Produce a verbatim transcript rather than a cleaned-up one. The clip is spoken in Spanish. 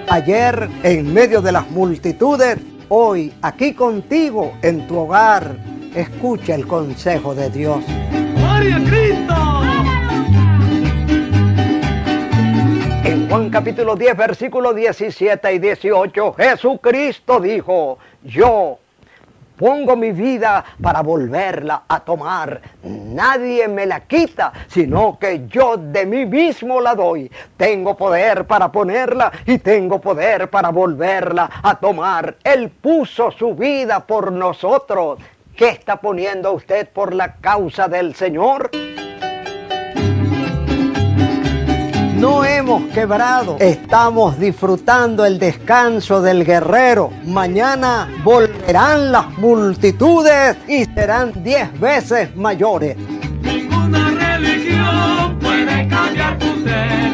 Ayer en medio de las multitudes, hoy aquí contigo en tu hogar. Escucha el consejo de Dios. ¡Gloria a Cristo! En Juan capítulo diez, versículos diecisiete y dieciocho, Jesucristo dijo: yo pongo mi vida para volverla a tomar. Nadie me la quita, sino que yo de mí mismo la doy. Tengo poder para ponerla y tengo poder para volverla a tomar. Él puso su vida por nosotros. ¿Qué está poniendo usted por la causa del Señor? No hemos quebrado, estamos disfrutando el descanso del guerrero. Mañana volverán las multitudes y serán diez veces mayores. Ninguna religión puede cambiar tu ser.